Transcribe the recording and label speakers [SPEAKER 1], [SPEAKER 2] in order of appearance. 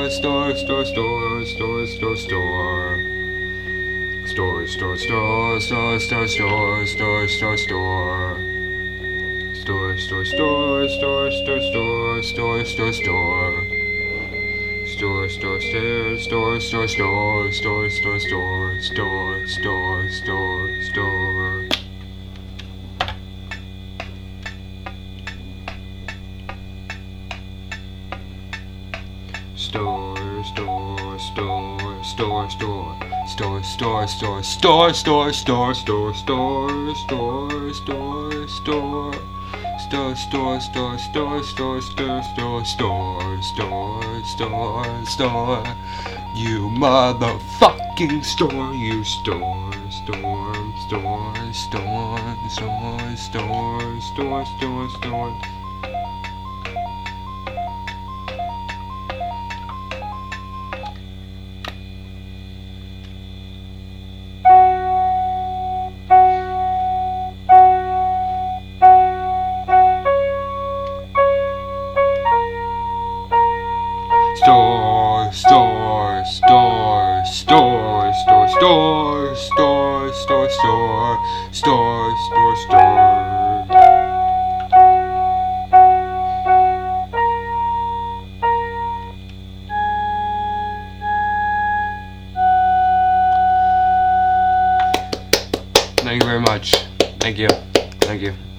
[SPEAKER 1] store, store, store, store, store, store. Store, store, store, store, store, store, store, store, store. Store, store, store, store, store, store, store, store, store. Store, store, store, store, store, store, store, store, store, store, store, store, store. Store, store, store, store, store, store, store, store, store, store, store, store, store, store, store, store. Store, store, store, store, store, store, store, store, store, store, store. You motherfucking store, you store, store, store, store, store, store, store, store, store. Store, store, store, store, store, store, store, store, store, store, store, store. Thank you very much. Thank you. Thank you.